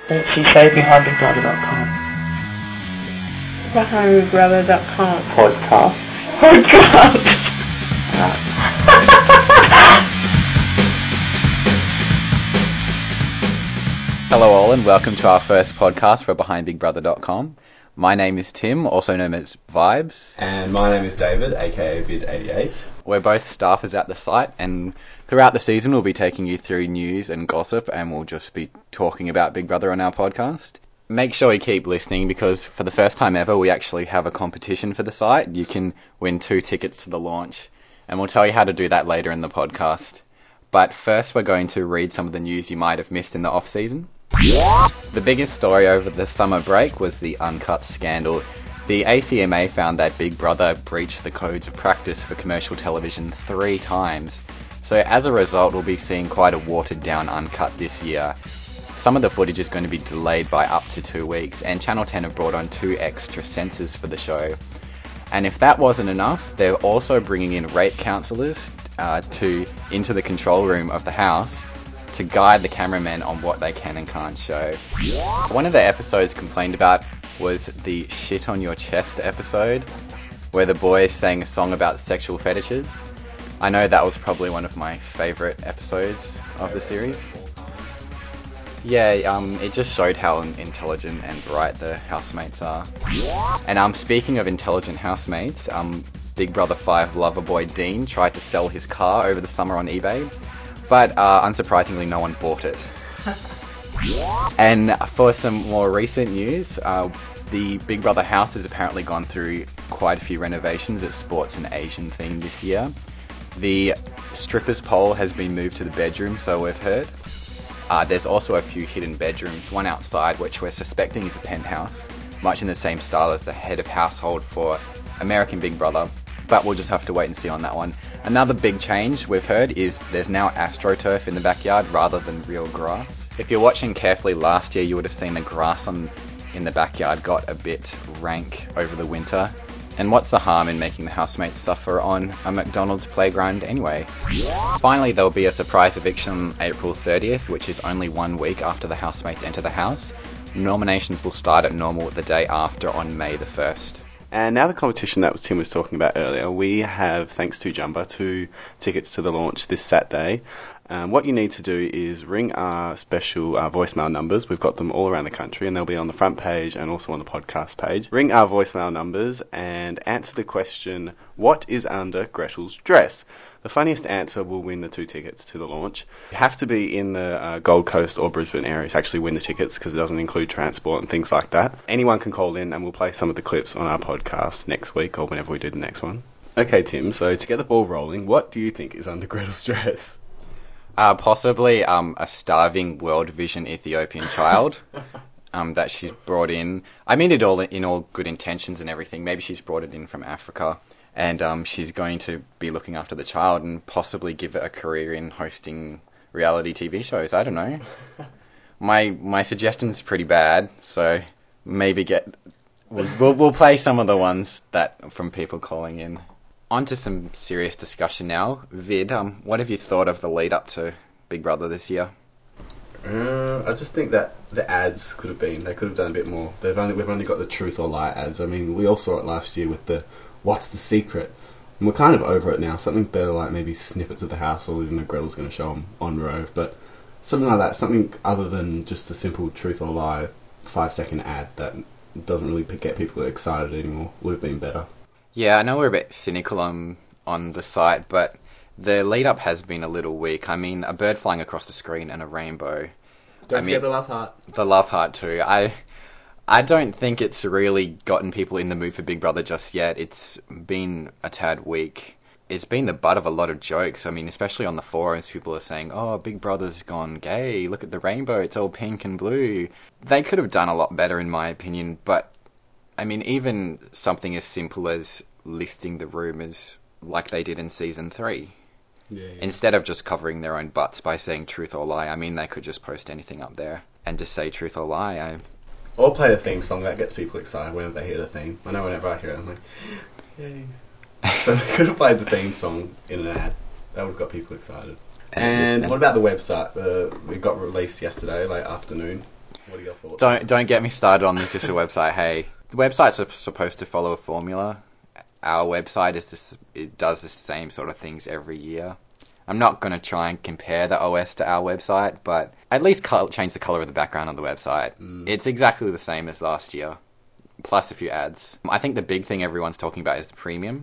Don't she say BehindBigBrother.com? BehindBigBrother.com. Podcast. Hello all and welcome to our first podcast for BehindBigBrother.com. My name is Tim, also known as Vibes. And my name is David, aka Vid88. We're both staffers at the site, and throughout the season we'll be taking you through news and gossip, and we'll just be talking about Big Brother on our podcast. Make sure you keep listening, because for the first time ever we actually have a competition for the site. You can win 2 tickets to the launch, and we'll tell you how to do that later in the podcast. But first we're going to read some of the news you might have missed in the off-season. The biggest story over the summer break was the Uncut scandal. The ACMA found that Big Brother breached the codes of practice for commercial television 3 times. So as a result, we'll be seeing quite a watered down Uncut this year. Some of the footage is going to be delayed by up to 2 weeks, and Channel 10 have brought on 2 extra censors for the show. And if that wasn't enough, they're also bringing in rape counsellors into the control room of the house to guide the cameramen on what they can and can't show. One of the episodes complained about was the Shit on Your Chest episode, where the boys sang a song about sexual fetishes. I know that was probably one of my favourite episodes of the series. Yeah, it just showed how intelligent and bright the housemates are. And speaking of intelligent housemates, Big Brother 5 lover boy Dean tried to sell his car over the summer on eBay, but unsurprisingly no one bought it. And for some more recent news, the Big Brother house has apparently gone through quite a few renovations. It's sports and Asian themed this year. The strippers pole has been moved to the bedroom, so we've heard. There's also a few hidden bedrooms, one outside which we're suspecting is a penthouse, much in the same style as the head of household for American Big Brother, but we'll just have to wait and see on that one. Another big change we've heard is there's now AstroTurf in the backyard rather than real grass. If you're watching carefully last year, you would have seen the grass in the backyard got a bit rank over the winter. And what's the harm in making the housemates suffer on a McDonald's playground anyway? Finally, there'll be a surprise eviction on April 30th, which is only 1 week after the housemates enter the house. Nominations will start at normal the day after on May the 1st. And now the competition that Tim was talking about earlier, we have, thanks to Jumba, 2 tickets to the launch this Saturday. What you need to do is ring our special voicemail numbers. We've got them all around the country, and they'll be on the front page and also on the podcast page. Ring our voicemail numbers and answer the question, what is under Gretel's dress? The funniest answer will win the 2 tickets to the launch. You have to be in the Gold Coast or Brisbane area to actually win the tickets, because it doesn't include transport and things like that. Anyone can call in, and we'll play some of the clips on our podcast next week or whenever we do the next one. Okay, Tim, so to get the ball rolling, what do you think is under Gretel's dress? Possibly a starving World Vision Ethiopian child that she's brought in. I mean it all in all good intentions and everything. Maybe she's brought it in from Africa, and she's going to be looking after the child and possibly give it a career in hosting reality TV shows. I don't know. My suggestion's pretty bad, so maybe we'll play some of the ones that from people calling in. On to some serious discussion now. Vid, what have you thought of the lead up to Big Brother this year? I just think that the ads they could have done a bit more. We've only got the truth or lie ads. I mean, we all saw it last year with the what's the secret? And we're kind of over it now. Something better, like maybe snippets of the house, or even though Gretel's going to show them on Rove, but something like that, something other than just a simple truth or lie 5-second ad that doesn't really get people excited anymore would have been better. Yeah, I know we're a bit cynical on the site, but the lead-up has been a little weak. I mean, a bird flying across the screen and a rainbow. Don't forget the love heart. The love heart too. I don't think it's really gotten people in the mood for Big Brother just yet. It's been a tad weak. It's been the butt of a lot of jokes. I mean, especially on the forums, people are saying, oh, Big Brother's gone gay. Look at the rainbow. It's all pink and blue. They could have done a lot better, in my opinion, but I mean, even something as simple as listing the rumours like they did in Season 3. Yeah. Instead of just covering their own butts by saying truth or lie, I mean, they could just post anything up there and just say truth or lie. Or play the theme song. That gets people excited whenever they hear the theme. I know whenever I hear it, I'm like, yay. So they could have played the theme song in an ad. That would have got people excited. And what about the website? It got released yesterday, late afternoon. What are your thoughts? Don't get me started on the official website. Hey, the websites are supposed to follow a formula. Our website it does the same sort of things every year. I'm not going to try and compare the OS to our website, but at least change the color of the background on the website. It's exactly the same as last year, plus a few ads. I think the big thing everyone's talking about is the premium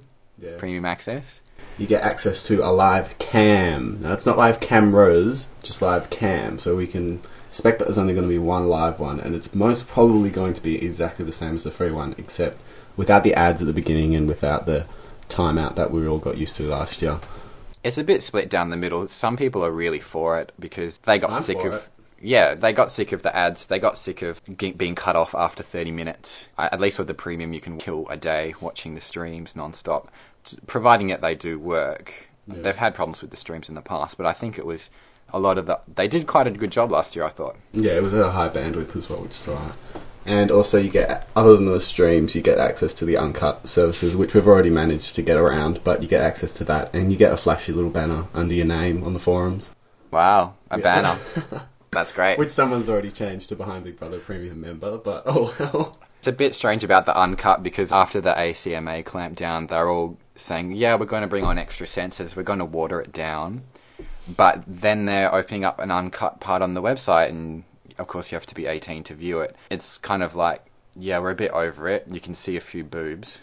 access. You get access to a live cam. Now, it's not live cameras, just live cam. So we can expect that there's only going to be one live one, and it's most probably going to be exactly the same as the free one, except without the ads at the beginning and without the timeout that we all got used to last year. It's a bit split down the middle. Some people are really for it because they got I'm sick for of... it. Yeah, they got sick of the ads. They got sick of being cut off after 30 minutes. At least with the premium, you can kill a day watching the streams non-stop, providing that they do work. Yeah. They've had problems with the streams in the past, but I think it was a lot of they did quite a good job last year, I thought. Yeah, it was a high bandwidth as well, which is alright. And also you get, other than the streams, you get access to the uncut services, which we've already managed to get around, but you get access to that, and you get a flashy little banner under your name on the forums. Wow, a banner. That's great. Which someone's already changed to Behind Big Brother Premium member, but oh well. It's a bit strange about the uncut because after the ACMA clampdown, they're all saying, yeah, we're going to bring on extra censors, we're going to water it down. But then they're opening up an uncut part on the website, and of course you have to be 18 to view it. It's kind of like, yeah, we're a bit over it. You can see a few boobs.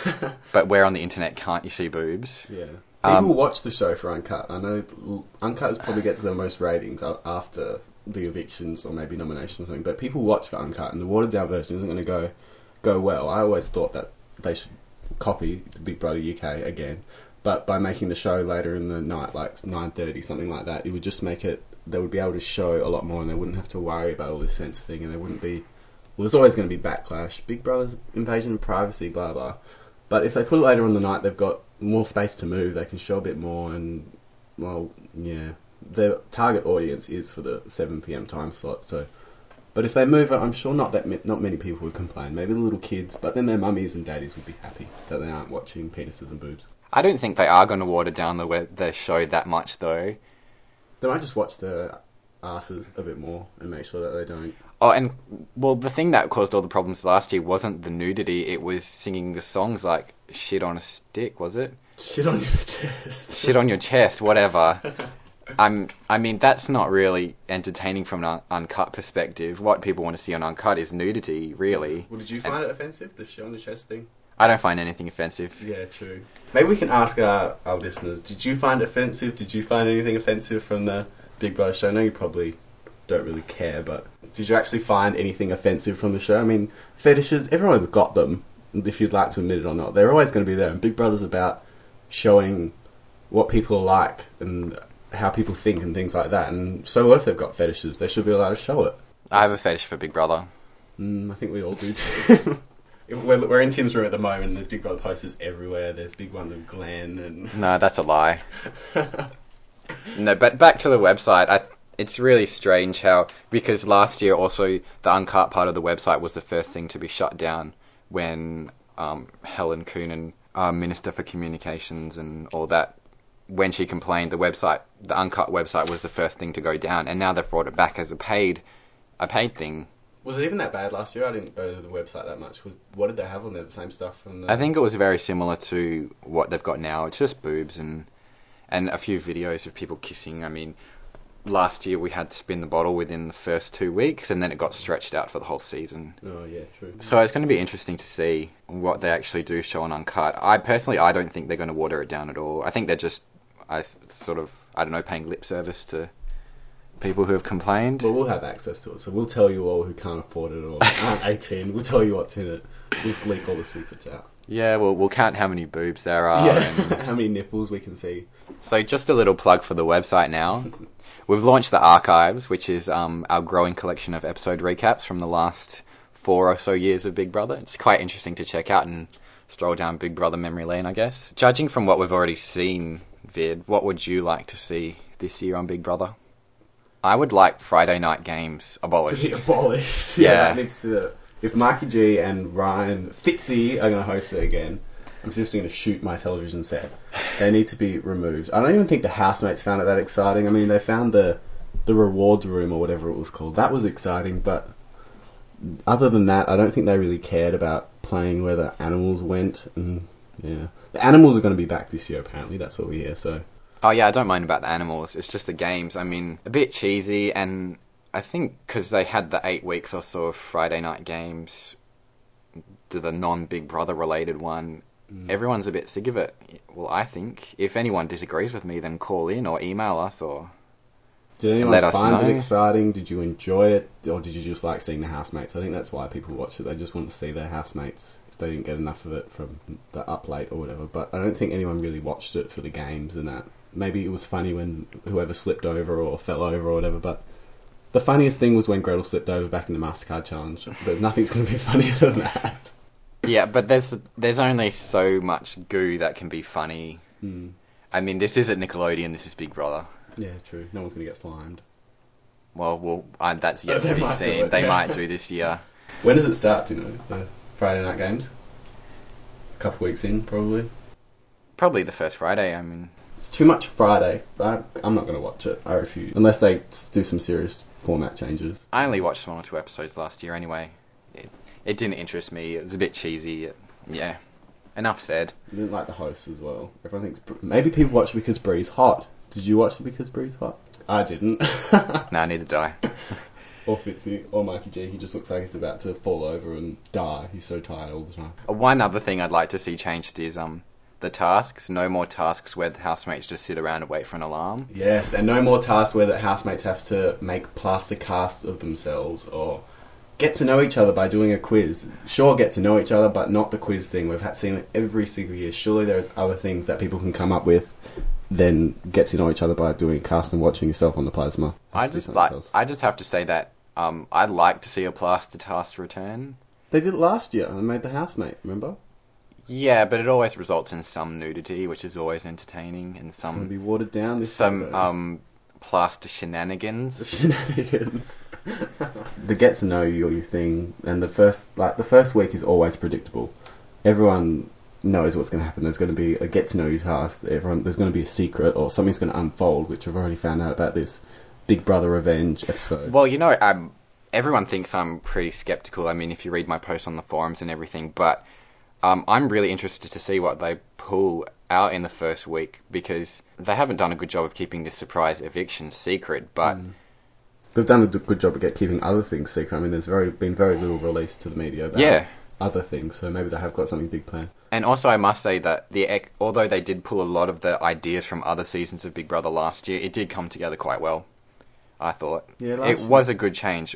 But where on the internet can't you see boobs? Yeah. People watch the show for Uncut. I know Uncut probably gets the most ratings after the evictions or maybe nominations or something, but people watch for Uncut, and the watered down version isn't going to go well. I always thought that they should copy the Big Brother UK again, but by making the show later in the night, like 9:30, something like that, it would just make it, they would be able to show a lot more, and they wouldn't have to worry about all this censor thing, and they wouldn't be, well, there's always going to be backlash, Big Brother's invasion of privacy, blah blah, but if they put it later in the night, they've got more space to move, they can show a bit more, and, well, yeah, their target audience is for the 7 PM time slot, so, but if they move it, I'm sure not many people would complain, maybe the little kids, but then their mummies and daddies would be happy that they aren't watching penises and boobs. I don't think they are going to water down the show that much, though. They might just watch the asses a bit more and make sure that they don't... Oh, and, well, the thing that caused all the problems last year wasn't the nudity, it was singing the songs like Shit on a Stick, was it? Shit on your chest. Shit on your chest, whatever. I mean, that's not really entertaining from an uncut perspective. What people want to see on uncut is nudity, really. Well, did you find it offensive, the shit on the chest thing? I don't find anything offensive. Yeah, true. Maybe we can ask our listeners, did you find it offensive? Did you find anything offensive from the Big Brother show? I know you probably don't really care, but did you actually find anything offensive from the show? I mean, fetishes, everyone's got them, if you'd like to admit it or not. They're always going to be there, and Big Brother's about showing what people are like and how people think and things like that, and so what if they've got fetishes? They should be allowed to show it. I have a fetish for Big Brother. I think we all do too. We're in Tim's room at the moment, and there's Big Brother posters everywhere. There's big ones of Glenn and... No, that's a lie. No, but back to the website. It's really strange how... Because last year also, the uncut part of the website was the first thing to be shut down when Helen Coonan, Minister for Communications and all that, when she complained, the uncut website was the first thing to go down, and now they've brought it back as a paid thing. Was it even that bad last year? I didn't go to the website that much. What did they have on there? The same stuff from the... I think it was very similar to what they've got now. It's just boobs and a few videos of people kissing. I mean, last year we had to spin the bottle within the first 2 weeks, and then it got stretched out for the whole season. Oh, yeah, true. So it's going to be interesting to see what they actually do show on Uncut. I don't think they're going to water it down at all. I think they're just, paying lip service to people who have complained. Well, we'll have access to it, so we'll tell you all who can't afford it or aren't 18. We'll tell you what's in it. We'll just leak all the secrets out. Yeah, we'll count how many boobs there are. Yeah, and... how many nipples we can see. So just a little plug for the website now. We've launched the archives, which is our growing collection of episode recaps from the last 4 or so years of Big Brother. It's quite interesting to check out and stroll down Big Brother memory lane, I guess. Judging from what we've already seen, Vid, what would you like to see this year on Big Brother? I would like Friday night games abolished. To be abolished. Yeah. That needs to... If Mikey G and Ryan Fitzy are going to host it again, I'm seriously going to shoot my television set. They need to be removed. I don't even think the housemates found it that exciting. I mean, they found the the rewards room or whatever it was called. That was exciting, but other than that, I don't think they really cared about playing where the animals went. And yeah, the animals are going to be back this year. Apparently, that's what we hear. So. Oh yeah, I don't mind about the animals. It's just the games. I mean, a bit cheesy, and I think because they had the 8 weeks or so of Friday night games, the non-Big Brother related one, everyone's a bit sick of it. Well, I think. If anyone disagrees with me, then call in or email us or Did anyone let us find know. it exciting? Did you enjoy it? Or did you just like seeing the housemates? I think that's why people watch it. They just want to see their housemates if they didn't get enough of it from the up late or whatever. But I don't think anyone really watched it for the games and that. Maybe it was funny when whoever slipped over or fell over or whatever, but the funniest thing was when Gretel slipped over back in the MasterCard challenge. But nothing's going to be funnier than that. Yeah, but there's only so much goo that can be funny. I mean, this isn't Nickelodeon, this is Big Brother. Yeah, true. No one's going to get slimed. Well, that's yet They to be might do seen. it, They yeah. might do this year. When does it start, do you know? The Friday night games? A couple weeks in, probably. Probably the first Friday, I mean. It's too much Friday. I'm not going to watch it. I refuse. Unless they do some serious format changes. I only watched 1 or 2 episodes last year anyway. It didn't interest me. It was a bit cheesy. Yeah. Enough said. I didn't like the host as well. Everyone thinks... Maybe people watch it because Bree's hot. Did you watch it because Bree's hot? I didn't. Nah, neither did I. Or Fitzy, or Mikey G. He just looks like he's about to fall over and die. He's so tired all the time. One other thing I'd like to see changed is the tasks. No more tasks where the housemates just sit around and wait for an alarm. Yes, and no more tasks where the housemates have to make plaster casts of themselves or get to know each other by doing a quiz. Sure, get to know each other, but not the quiz thing. We've seen it every single year. Surely there's other things that people can come up with than get to know each other by doing a cast and watching yourself on the plasma. I just have to say that I'd like to see a plaster task return. They did it last year and made the housemate, remember? Yeah, but it always results in some nudity, which is always entertaining, and It's going to some be watered down this Saturday. plaster shenanigans. Shenanigans. The get to know you thing, and the first week is always predictable. Everyone knows what's going to happen. There's going to be a get to know you task. There's going to be a secret or something's going to unfold, which I've already found out about this Big Brother Revenge episode. Well, everyone thinks I'm pretty skeptical. I mean, if you read my posts on the forums and everything, but I'm really interested to see what they pull out in the first week, because they haven't done a good job of keeping this surprise eviction secret, but... They've done a good job of keeping other things secret. I mean, there's been very little released to the media about other things, so maybe they have got something big planned. And also, I must say that although they did pull a lot of the ideas from other seasons of Big Brother last year, it did come together quite well, I thought. Yeah, it was a good change.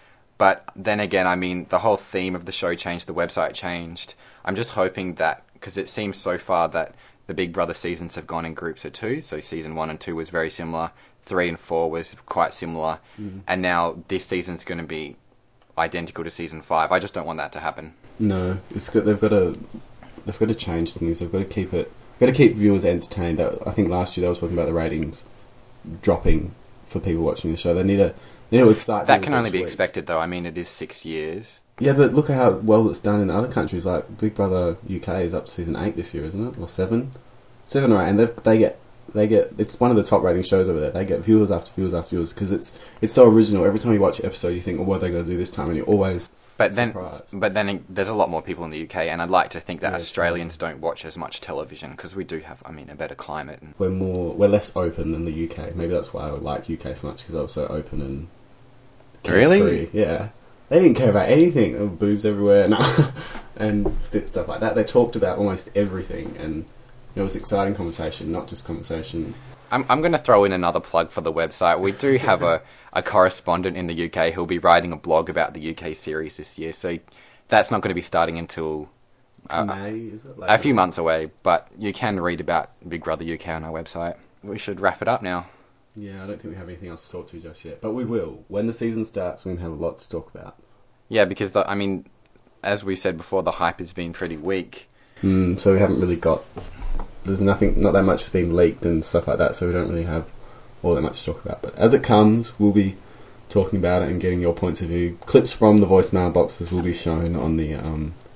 But then again, I mean, the whole theme of the show changed, the website changed. I'm just hoping that, because it seems so far that the Big Brother seasons have gone in groups of 2, so season 1 and 2 was very similar, 3 and 4 was quite similar, and now this season's going to be identical to season 5. I just don't want that to happen. No, it's good. They've got to change things. They've got to keep viewers entertained. I think last year they were talking about the ratings dropping for people watching the show. They need to excite. That can only be expected, though. I mean, it is 6 years. Yeah, but look at how well it's done in other countries. Like Big Brother UK is up to season 8 this year, isn't it? Or 7? 7 or 8, and they get. It's one of the top rating shows over there. They get viewers after viewers after viewers because it's so original. Every time you watch an episode, you think, "Oh, what are they going to do this time?" And you're always surprised. But then there's a lot more people in the UK, and I'd like to think that Australians don't watch as much television because we do have, I mean, a better climate. And We're less open than the UK. Maybe that's why I like UK so much, because I was so open and Really? carefree. Yeah, they didn't care about anything. There were boobs everywhere, and stuff like that. They talked about almost everything, and it was exciting conversation, not just conversation. I'm going to throw in another plug for the website. We do have a correspondent in the UK who'll be writing a blog about the UK series this year, so that's not going to be starting until May, is it? a few months away, but you can read about Big Brother UK on our website. We should wrap it up now. Yeah, I don't think we have anything else to talk to just yet, but we will. When the season starts, we're going to have a lot to talk about. Yeah, because, I mean, as we said before, the hype has been pretty weak. So we haven't really got... There's not that much has been leaked and stuff like that, so we don't really have all that much to talk about. But as it comes, we'll be talking about it and getting your points of view. Clips from the voicemail boxes will be shown on the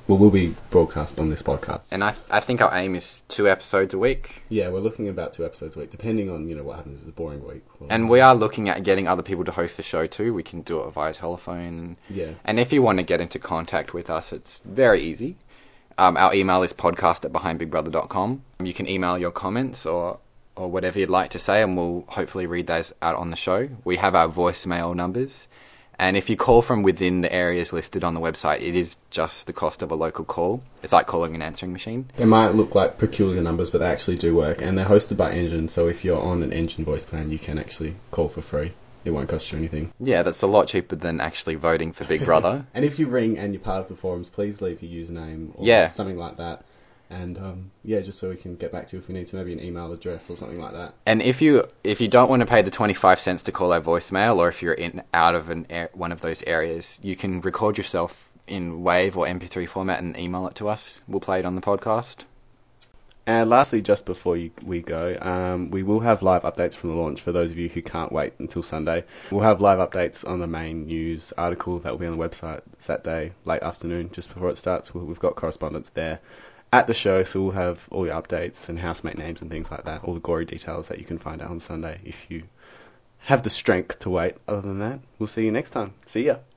will be broadcast on this podcast. And I think our aim is 2 episodes a week. Yeah, we're looking at about 2 episodes a week, depending on, what happens if it's a boring week. And we are looking at getting other people to host the show too. We can do it via telephone. Yeah. And if you want to get into contact with us, it's very easy. Our email is podcast@behindbigbrother.com. You can email your comments or whatever you'd like to say, and we'll hopefully read those out on the show. We have our voicemail numbers. And if you call from within the areas listed on the website, it is just the cost of a local call. It's like calling an answering machine. They might look like peculiar numbers, but they actually do work. And they're hosted by Engine, so if you're on an Engine voice plan, you can actually call for free. It won't cost you anything. Yeah, that's a lot cheaper than actually voting for Big Brother. And if you ring and you're part of the forums, please leave your username or something like that. And just so we can get back to you if we need to, maybe an email address or something like that. And if you don't want to pay the 25 cents to call our voicemail, or if you're out of one of those areas, you can record yourself in WAV or MP3 format and email it to us. We'll play it on the podcast. And lastly, just before we go, we will have live updates from the launch for those of you who can't wait until Sunday. We'll have live updates on the main news article that will be on the website Saturday, late afternoon, just before it starts. We've got correspondence there at the show, so we'll have all your updates and housemate names and things like that, all the gory details that you can find out on Sunday if you have the strength to wait. Other than that, we'll see you next time. See ya.